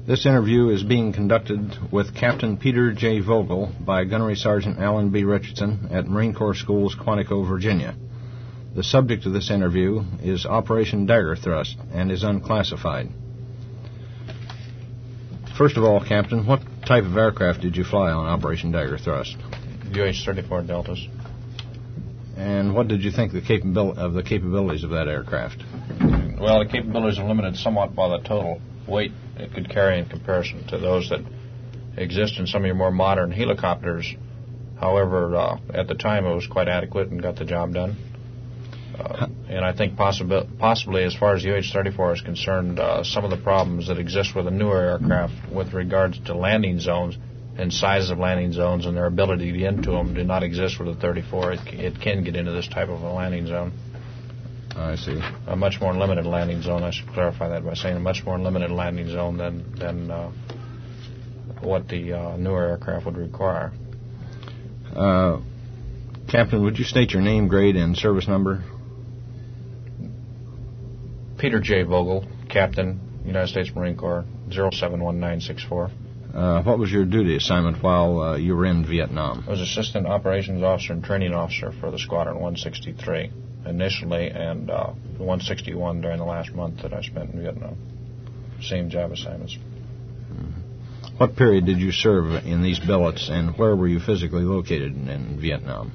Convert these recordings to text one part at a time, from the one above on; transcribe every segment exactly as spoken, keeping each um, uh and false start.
This interview is being conducted with Captain Peter J. Vogel by Gunnery Sergeant Alan B. Richardson at Marine Corps Schools, Quantico, Virginia. The subject of this interview is Operation Dagger Thrust and is unclassified. First of all, Captain, what type of aircraft did you fly on Operation Dagger Thrust? U H thirty-four Deltas. And what did you think the capabil- of the capabilities of that aircraft? Well, the capabilities are limited somewhat by the total weight it could carry in comparison to those that exist in some of your more modern helicopters. However, uh, at the time it was quite adequate and got the job done. Uh, and I think possibly, possibly as far as U H thirty-four is concerned, uh, some of the problems that exist with a newer aircraft with regards to landing zones and size of landing zones and their ability to get into them do not exist with a thirty-four. It, it can get into this type of a landing zone. I see. A much more limited landing zone. I should clarify that by saying a much more limited landing zone than than uh, what the uh, newer aircraft would require. Uh, Captain, would you state your name, grade, and service number? Peter J. Vogel, Captain, United States Marine Corps, zero seven one nine six four. Uh, what was your duty assignment while uh, you were in Vietnam? I was Assistant Operations Officer and Training Officer for the Squadron one sixty-three initially, and uh, one sixty-one during the last month that I spent in Vietnam. Same job assignments. Mm-hmm. What period did you serve in these billets, and where were you physically located in, in Vietnam?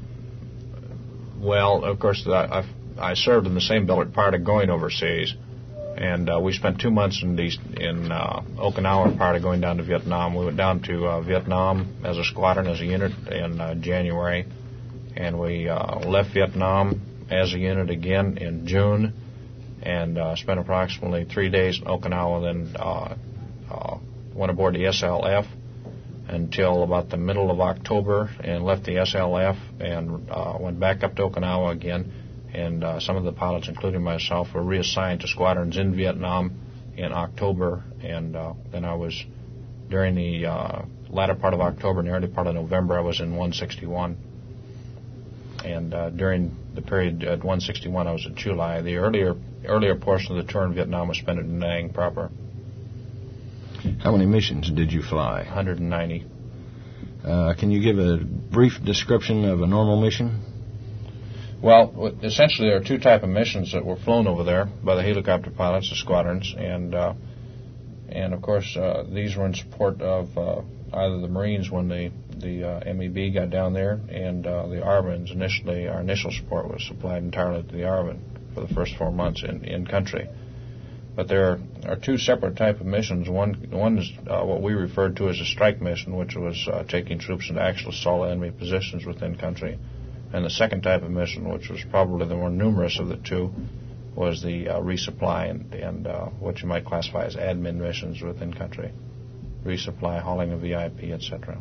Well, of course, I, I served in the same billet prior to going overseas, and uh, we spent two months in, these, in uh, Okinawa prior to going down to Vietnam. We went down to uh, Vietnam as a squadron, as a unit, in uh, January, and we uh, left Vietnam as a unit again in June, and uh, spent approximately three days in Okinawa, then uh, uh, went aboard the S L F until about the middle of October, and left the S L F and uh, went back up to Okinawa again, and uh, some of the pilots, including myself, were reassigned to squadrons in Vietnam in October, and uh, then I was, during the uh, latter part of October and the early part of November, I was in one sixty-one. And uh, during the period at one sixty-one, I was at Chu Lai. The earlier earlier portion of the tour in Vietnam was spent at Da Nang proper. How many missions did you fly? one hundred ninety. Uh, can you give a brief description of a normal mission? Well, essentially there are two types of missions that were flown over there by the helicopter pilots, the squadrons, and uh, and of course uh, these were in support of uh, either the Marines when the the uh, M E B got down there, and uh, the ARVNs. Initially, our initial support was supplied entirely to the ARVN for the first four months in, in country. But there are two separate type of missions. One one is uh, what we referred to as a strike mission, which was uh, taking troops into actual assault enemy positions within country. And the second type of mission, which was probably the more numerous of the two, was the uh, resupply and, and uh, what you might classify as admin missions within country. Resupply, hauling of V I P, et cetera.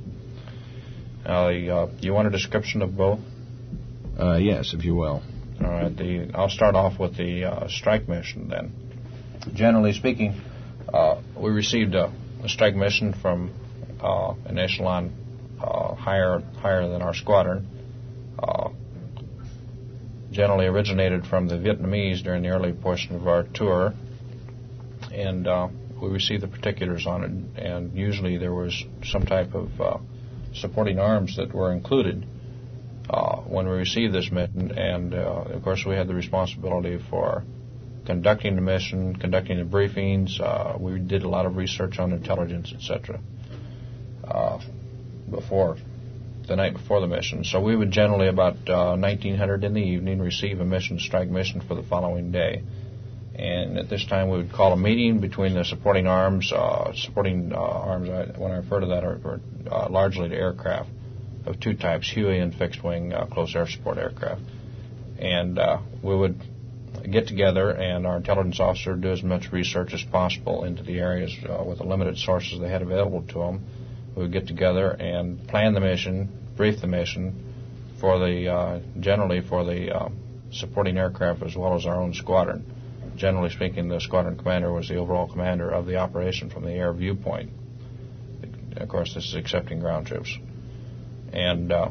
Now, uh, you want a description of both? Uh, yes, if you will. All right. The, I'll start off with the uh, strike mission then. Generally speaking, uh, we received a, a strike mission from uh, an echelon uh, higher higher than our squadron. Uh, generally originated from the Vietnamese during the early portion of our tour, and uh, we received the particulars on it. And usually there was some type of uh, supporting arms that were included uh, when we received this mission, and uh, of course we had the responsibility for conducting the mission, conducting the briefings. Uh, we did a lot of research on intelligence, et cetera. Uh, before the night before the mission. So we would generally about uh, nineteen hundred in the evening receive a mission, strike mission for the following day. And at this time we would call a meeting between the supporting arms. Uh, supporting uh, arms, I, when I refer to that, I refer uh, largely to aircraft of two types, Huey and fixed-wing uh, close air support aircraft. And uh, we would get together, and our intelligence officer would do as much research as possible into the areas uh, with the limited sources they had available to them. We would get together and plan the mission, brief the mission for the uh, generally for the uh, supporting aircraft as well as our own squadron. Generally speaking, the squadron commander was the overall commander of the operation from the air viewpoint. Of course, this is accepting ground troops. And uh,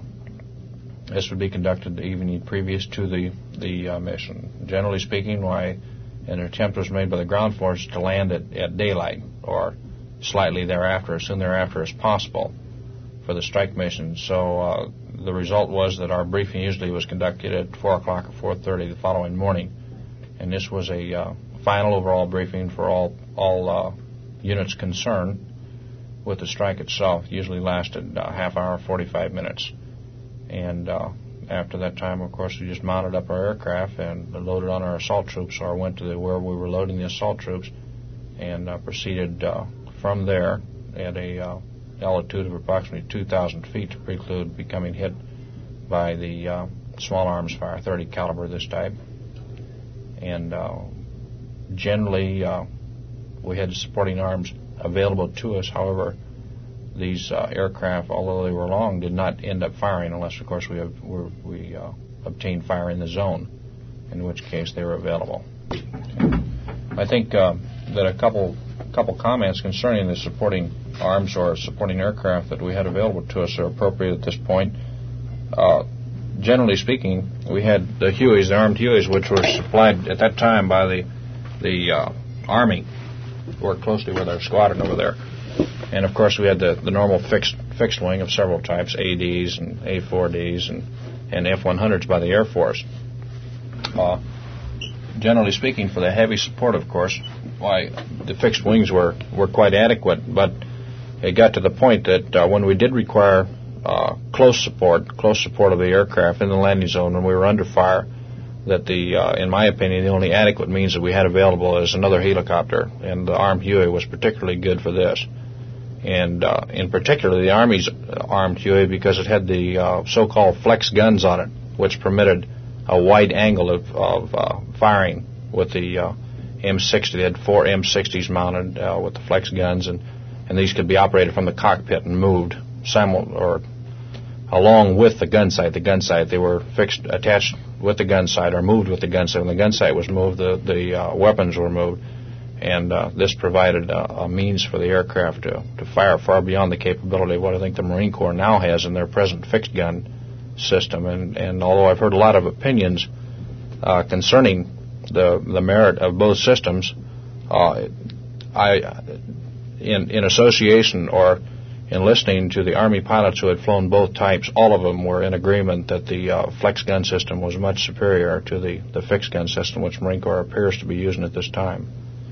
this would be conducted the evening previous to the, the uh, mission. Generally speaking, why and an attempt was made by the ground force to land at, at daylight or slightly thereafter, as soon thereafter as possible for the strike mission. So uh, the result was that our briefing usually was conducted at four o'clock or four thirty the following morning, and this was a uh, final overall briefing for all, all uh, units concerned with the strike itself. It usually lasted a half hour, forty-five minutes. And uh, after that time, of course, we just mounted up our aircraft and loaded on our assault troops, or went to the, where we were loading the assault troops, and uh, proceeded uh, from there at a uh, altitude of approximately two thousand feet to preclude becoming hit by the uh, small arms fire, thirty caliber this type. And uh, generally, uh, we had supporting arms available to us. However, these uh, aircraft, although they were long, did not end up firing unless, of course, we have, we, we uh, obtained fire in the zone, in which case they were available. I think uh, that a couple couple comments concerning the supporting arms or supporting aircraft that we had available to us are appropriate at this point. Uh, generally speaking, we had the Hueys, the armed Hueys, which were supplied at that time by the the uh, Army. Worked closely with our squadron over there. And, of course, we had the, the normal fixed fixed wing of several types, A Ds and A four Ds and, and F one hundreds by the Air Force. Uh, generally speaking, for the heavy support, of course, why the fixed wings were, were quite adequate, but it got to the point that uh, when we did require uh, close support, close support of the aircraft in the landing zone when we were under fire, that the, uh, in my opinion, the only adequate means that we had available is another helicopter, and the armed Huey was particularly good for this. And uh, in particular, the Army's armed Huey, because it had the uh, so-called flex guns on it, which permitted a wide angle of, of uh, firing with the uh, M sixty. They had four M sixties mounted uh, with the flex guns, and, and these could be operated from the cockpit and moved simul- or along with the gun sight. The gun sight, they were fixed, attached with the gun sight or moved with the gun sight. When the gun sight was moved, the, the uh, weapons were moved. And uh, this provided a, a means for the aircraft to, to fire far beyond the capability of what I think the Marine Corps now has in their present fixed gun system. And, and although I've heard a lot of opinions uh, concerning the the merit of both systems, uh, I, in in association or in listening to the Army pilots who had flown both types, all of them were in agreement that the uh, flex gun system was much superior to the, the fixed gun system, which Marine Corps appears to be using at this time.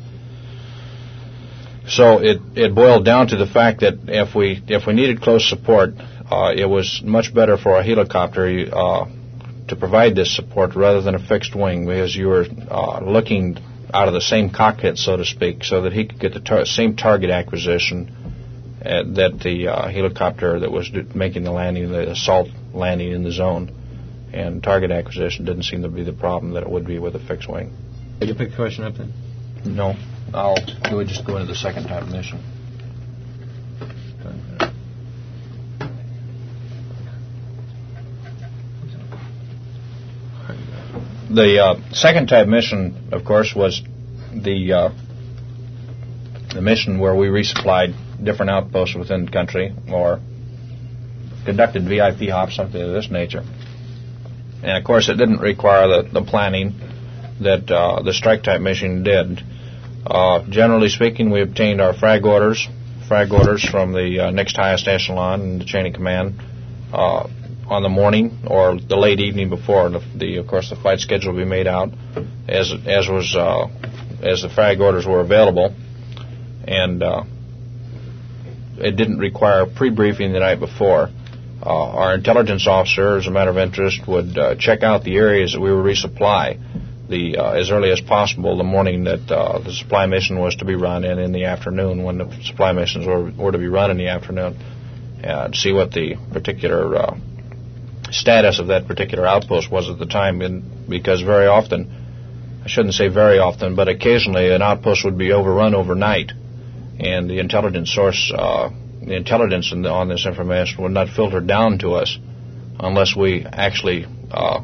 So it, it boiled down to the fact that if we if we needed close support, uh, it was much better for a helicopter uh, to provide this support rather than a fixed wing, because you were uh, looking out of the same cockpit, so to speak, so that he could get the tar- same target acquisition uh, that the uh, helicopter that was do- making the landing, the assault landing in the zone. And target acquisition didn't seem to be the problem that it would be with a fixed wing. Did you pick a question up then? No. I'll do it, just go into the second type mission. The uh, second type mission, of course, was the uh, the mission where we resupplied different outposts within the country or conducted V I P hops, something of this nature. And, of course, it didn't require the, the planning that uh, the strike type mission did. Uh, generally speaking, we obtained our frag orders, frag orders from the uh, next highest echelon in the chain of command uh, on the morning or the late evening before. The, the, of course, the flight schedule will be made out as as was uh, as the frag orders were available, and uh, it didn't require pre-briefing the night before. Uh, our intelligence officer, as a matter of interest, would uh, check out the areas that we would resupply The, uh, as early as possible the morning that uh, the supply mission was to be run, and in the afternoon when the supply missions were, were to be run in the afternoon, uh, to see what the particular uh, status of that particular outpost was at the time. And because very often, I shouldn't say very often, but occasionally an outpost would be overrun overnight, and the intelligence source, uh, the intelligence in the, on this information would not filter down to us unless we actually uh,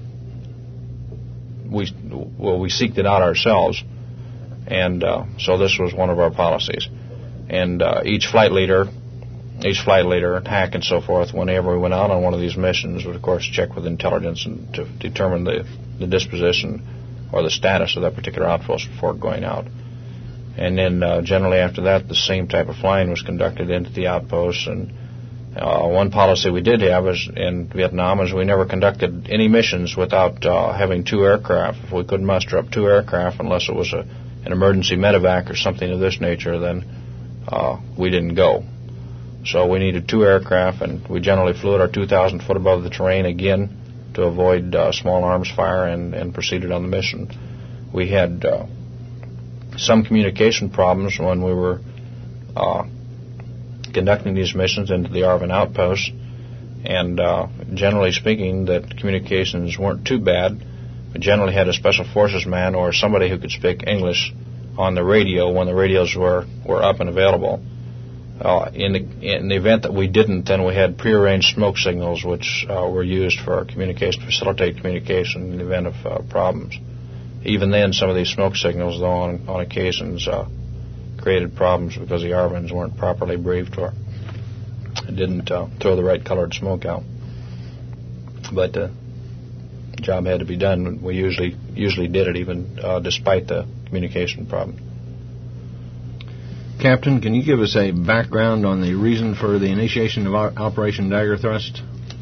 We well, we seeked it out ourselves, and uh, so this was one of our policies. And uh, each flight leader, each flight leader, H A C and so forth, whenever we went out on one of these missions, would of course check with intelligence and to determine the, the disposition or the status of that particular outpost before going out. And then uh, generally after that, the same type of flying was conducted into the outposts. And uh, one policy we did have is in Vietnam is we never conducted any missions without uh, having two aircraft. If we couldn't muster up two aircraft, unless it was a, an emergency medevac or something of this nature, then uh, we didn't go. So we needed two aircraft, and we generally flew at our two thousand foot above the terrain again to avoid uh, small arms fire, and, and proceeded on the mission. We had uh, some communication problems when we were uh, conducting these missions into the ARVN outpost, and uh, generally speaking, that communications weren't too bad. We generally had a special forces man or somebody who could speak English on the radio when the radios were, were up and available. Uh, in the in the event that we didn't, then we had prearranged smoke signals, which uh, were used for communication, to facilitate communication in the event of uh, problems. Even then, some of these smoke signals, though, on, on occasions uh, created problems because the ARVNs weren't properly briefed or didn't uh, throw the right colored smoke out. But uh, the job had to be done. We usually usually did it, even uh, despite the communication problem. Captain, can you give us a background on the reason for the initiation of Operation Dagger Thrust?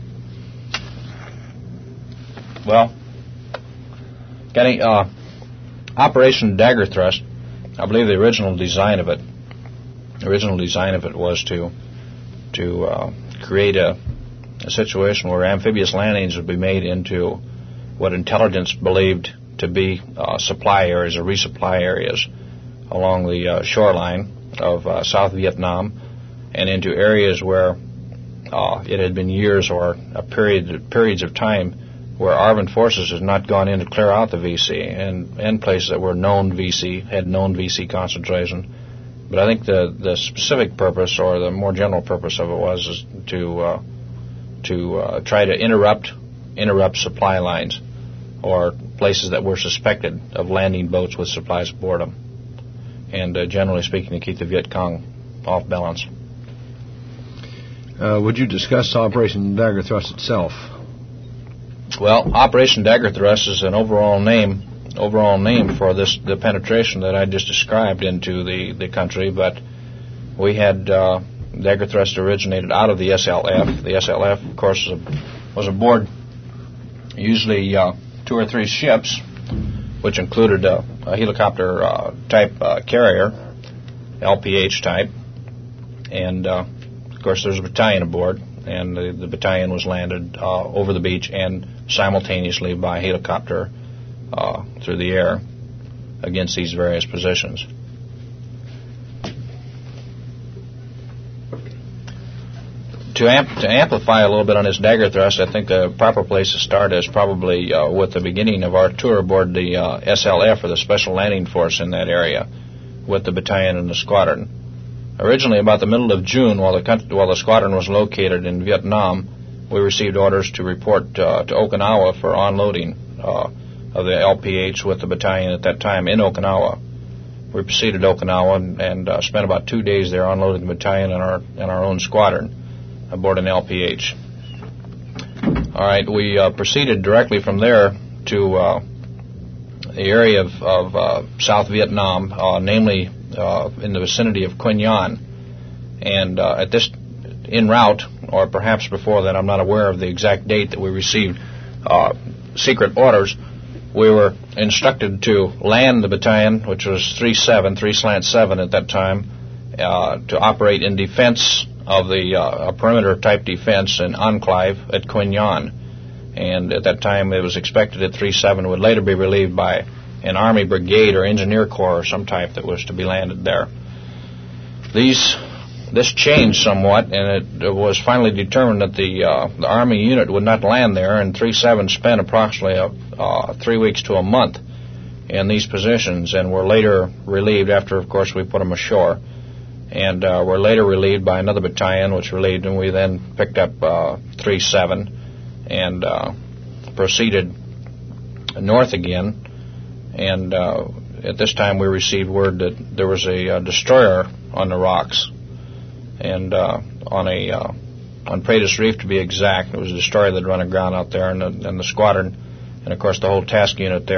Well, getting uh, Operation Dagger Thrust, I believe the original design of it, the original design of it was to to uh, create a, a situation where amphibious landings would be made into what intelligence believed to be uh, supply areas or resupply areas along the uh, shoreline of uh, South Vietnam, and into areas where uh, it had been years or a period periods of time where ARVN forces had not gone in to clear out the V C, and, and places that were known V C, had known V C concentration. But I think the, the specific purpose, or the more general purpose of it, was is to uh, to uh, try to interrupt interrupt supply lines or places that were suspected of landing boats with supplies aboard them, and uh, generally speaking, to keep the Viet Cong off balance. Uh, would you discuss Operation Dagger Thrust itself? Well, Operation Dagger Thrust is an overall name, overall name for this the penetration that I just described into the, the country. But we had uh, Dagger Thrust originated out of the S L F. The S L F, of course, was, a, was aboard usually uh, two or three ships, which included a, a helicopter uh, type uh, carrier, L P H type, and uh, of course there's a battalion aboard, and the, the battalion was landed uh, over the beach and simultaneously by helicopter uh, through the air against these various positions. To, amp- to amplify a little bit on this Dagger Thrust, I think the proper place to start is probably uh, with the beginning of our tour aboard the uh, S L F, or the Special Landing Force, in that area, with the battalion and the squadron. Originally, about the middle of June, while the country, while the squadron was located in Vietnam, we received orders to report uh, to Okinawa for onloading uh, of the L P H with the battalion at that time in Okinawa. We proceeded to Okinawa and, and uh, spent about two days there unloading the battalion and our and our own squadron aboard an L P H. All right, we uh, proceeded directly from there to uh, the area of, of uh, South Vietnam, uh, namely uh, in the vicinity of Quy Nhon. And uh, at this, en route, or perhaps before that, I'm not aware of the exact date that we received uh, secret orders, we were instructed to land the battalion, which was three seven, three slant seven at that time, uh, to operate in defense of the uh, perimeter type defense and enclave at Quy Nhon. And at that time, it was expected that three seven would later be relieved by an Army brigade or engineer corps or some type that was to be landed there. These this changed somewhat, and it, it was finally determined that the uh, the Army unit would not land there, and three seven spent approximately a, uh, three weeks to a month in these positions, and were later relieved after, of course, we put them ashore. And uh, were later relieved by another battalion, which relieved them. We then picked up uh, three seven and uh, proceeded north again. And uh, at this time, we received word that there was a uh, destroyer on the rocks, and uh, on a uh, on Pratus Reef, to be exact. It was a destroyer that run aground out there, and the, and the squadron, and of course the whole task unit there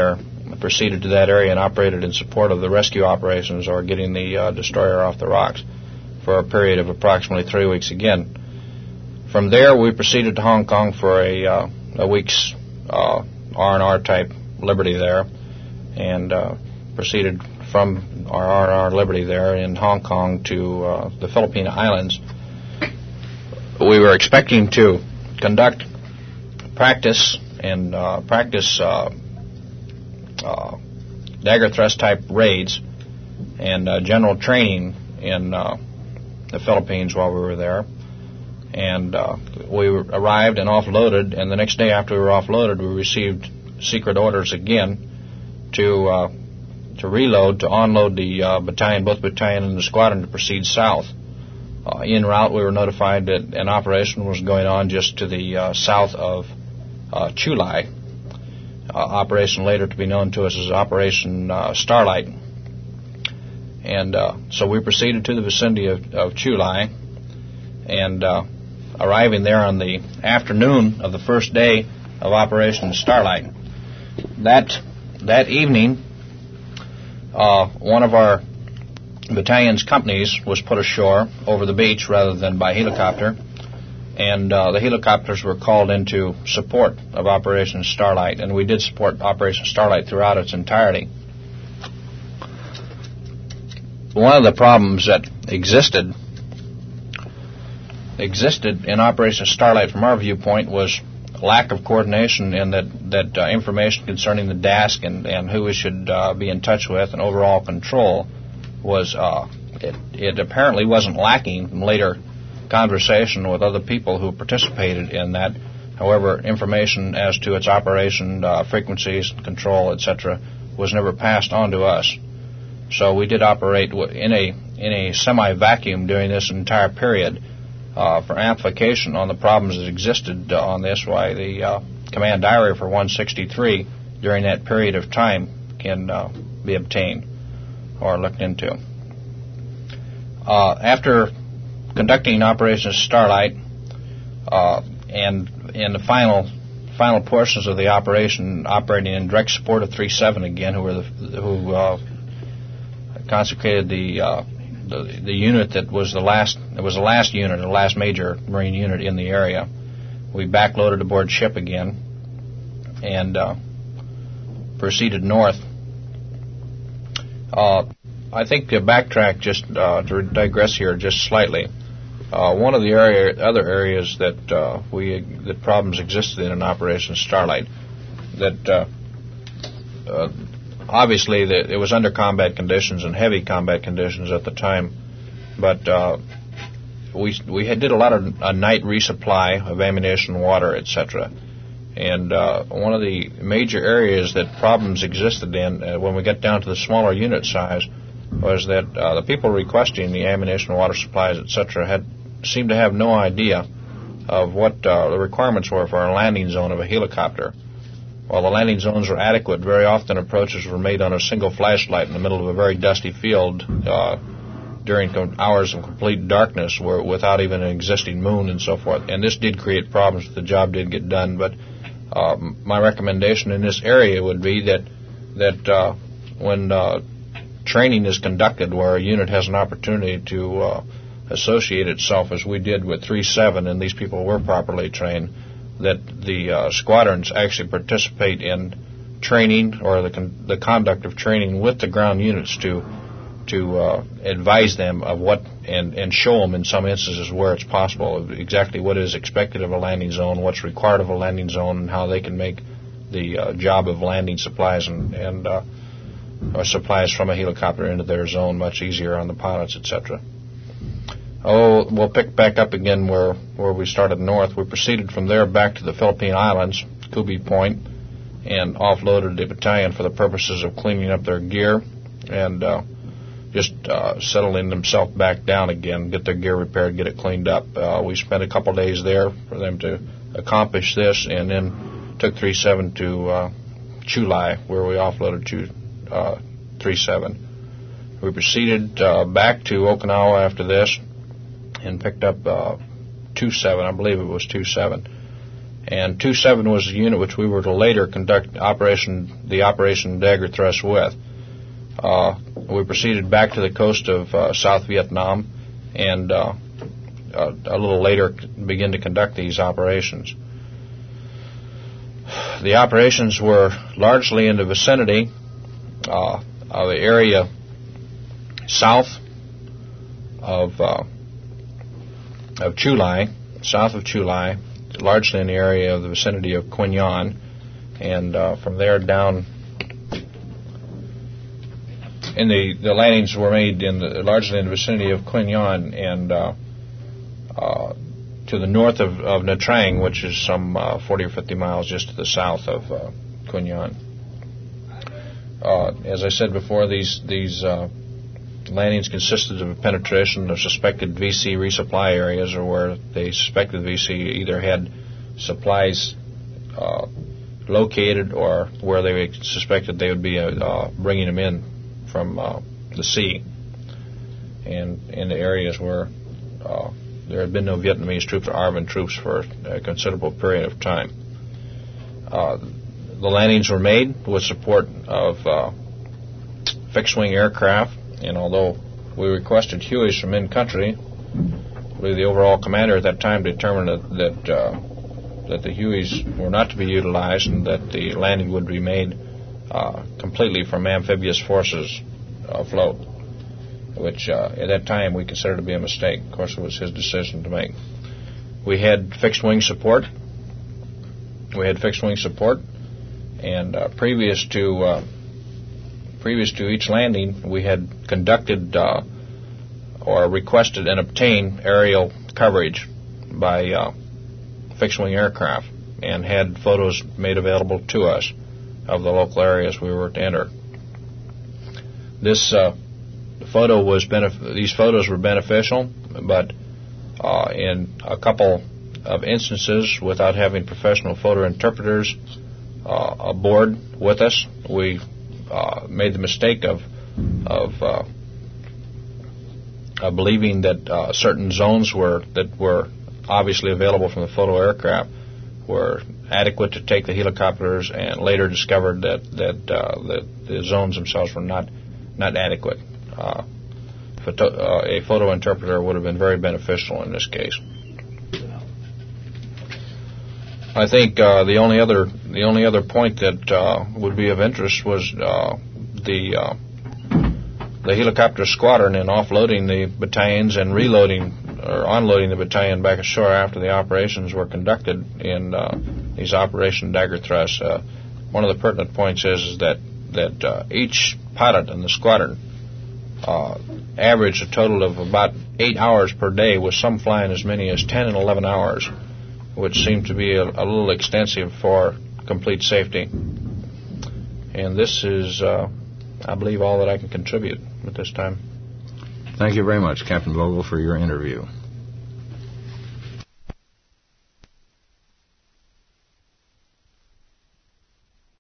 proceeded to that area and operated in support of the rescue operations, or getting the uh, destroyer off the rocks, for a period of approximately three weeks again. From there, we proceeded to Hong Kong for a, uh, a week's uh, R and R type liberty there, and uh, proceeded from our R and R liberty there in Hong Kong to uh, the Philippine Islands. We were expecting to conduct practice and uh, practice uh, uh, dagger thrust type raids and uh, general training in uh, the Philippines while we were there. And uh, we arrived and offloaded, and the next day after we were offloaded, we received secret orders again to uh, to reload, to onload the uh, battalion, both battalion and the squadron, to proceed south. Uh, en route, we were notified that an operation was going on just to the uh, south of uh, Chulai. Uh, operation later to be known to us as Operation uh, Starlight. And uh, so we proceeded to the vicinity of, of Chulai, and uh, arriving there on the afternoon of the first day of Operation Starlight. That that evening, uh, one of our battalion's companies was put ashore over the beach rather than by helicopter, and uh, the helicopters were called into support of Operation Starlight, and we did support Operation Starlight throughout its entirety. One of the problems that existed existed in Operation Starlight from our viewpoint was lack of coordination, and that, that uh, information concerning the D A S C and, and who we should uh, be in touch with and overall control was, uh, it, it apparently wasn't lacking in later conversation with other people who participated in that. However, information as to its operation, uh, frequencies, control, et cetera, was never passed on to us. So we did operate in a in a semi-vacuum during this entire period. Uh, for amplification on the problems that existed uh, on this, why the uh, command diary for one sixty-three during that period of time can uh, be obtained or looked into. Uh, after conducting Operation Starlight uh, and in the final final portions of the operation, operating in direct support of three seven again, who were the, who uh, consecrated the uh, The, the unit that was the last, it was the last unit, the last major Marine unit in the area. We backloaded aboard ship again and uh, proceeded north. Uh, I think to backtrack, just uh, to digress here just slightly. Uh, one of the area, other areas that uh, we that problems existed in in Operation Starlight, that uh, uh, obviously, the, it was under combat conditions and heavy combat conditions at the time, but uh, we we had did a lot of a night resupply of ammunition, water, et cetera. And uh, one of the major areas that problems existed in uh, when we got down to the smaller unit size was that uh, the people requesting the ammunition, water supplies, et cetera, had seemed to have no idea of what uh, the requirements were for a landing zone of a helicopter. While the landing zones were adequate, very often approaches were made on a single flashlight in the middle of a very dusty field uh, during com- hours of complete darkness, where, without even an existing moon and so forth. And this did create problems. The job did get done, but uh, my recommendation in this area would be that that uh, when uh, training is conducted, where a unit has an opportunity to uh, associate itself, as we did with three seven, and these people were properly trained, that the uh, squadrons actually participate in training or the con- the conduct of training with the ground units to to uh, advise them of what and, and show them in some instances where it's possible exactly what is expected of a landing zone, what's required of a landing zone, and how they can make the uh, job of landing supplies and, and uh, or supplies from a helicopter into their zone much easier on the pilots, et cetera. Oh, we'll pick back up again where, where we started north. We proceeded from there back to the Philippine Islands, Kubi Point, and offloaded the battalion for the purposes of cleaning up their gear and uh, just uh, settling themselves back down again, get their gear repaired, get it cleaned up. Uh, we spent a couple days there for them to accomplish this, and then took three seven to uh, Chulai, where we offloaded to uh, three seven. We proceeded uh, back to Okinawa after this, and picked up uh, two seven, I believe it was two seven. and two seven was the unit which we were to later conduct operation the Operation Dagger Thrust with. Uh, we proceeded back to the coast of uh, South Vietnam, and uh, uh, a little later begin to conduct these operations. The operations were largely in the vicinity uh, of the area south of uh, of Chu Lai, south of Chu Lai, largely in the area of the vicinity of Quy Nhon, and uh, from there down. In the, the landings were made in the, largely in the vicinity of Quy Nhon and uh, uh, to the north of, of Nha Trang, which is some uh, forty or fifty miles just to the south of uh, Quy Nhon. Uh, as I said before, these these uh, landings consisted of a penetration of suspected V C resupply areas, or where they suspected V C either had supplies uh, located or where they suspected they would be uh, bringing them in from uh, the sea, and in the areas where uh, there had been no Vietnamese troops or A R V N troops for a considerable period of time. Uh, the landings were made with support of uh, fixed-wing aircraft, and although we requested Hueys from in-country, the overall commander at that time determined that that, uh, that the Hueys were not to be utilized and that the landing would be made Uh, completely from amphibious forces afloat, which uh, at that time we considered to be a mistake. Of course, it was his decision to make. We had fixed-wing support. We had fixed-wing support, and uh, previous to uh, previous to each landing, we had conducted uh, or requested and obtained aerial coverage by uh, fixed-wing aircraft, and had photos made available to us of the local areas we were to enter. This uh, photo was benef- these photos were beneficial, but uh, in a couple of instances, without having professional photo interpreters uh, aboard with us, we uh, made the mistake of of, uh, of believing that uh, certain zones were that were obviously available from the photo aircraft were adequate to take the helicopters, and later discovered that that, uh, that the zones themselves were not not adequate. Uh, photo, uh, a photo interpreter would have been very beneficial in this case. I think uh, the only other the only other point that uh, would be of interest was uh, the uh, the helicopter squadron in offloading the battalions and reloading or unloading the battalion back ashore after the operations were conducted in uh, these Operation Dagger Thrusts. Uh, one of the pertinent points is, is that that uh, each pilot in the squadron uh, averaged a total of about eight hours per day, with some flying as many as ten and eleven hours, which seemed to be a, a little extensive for complete safety. And this is, uh, I believe, all that I can contribute at this time. Thank you very much, Captain Vogel, for your interview.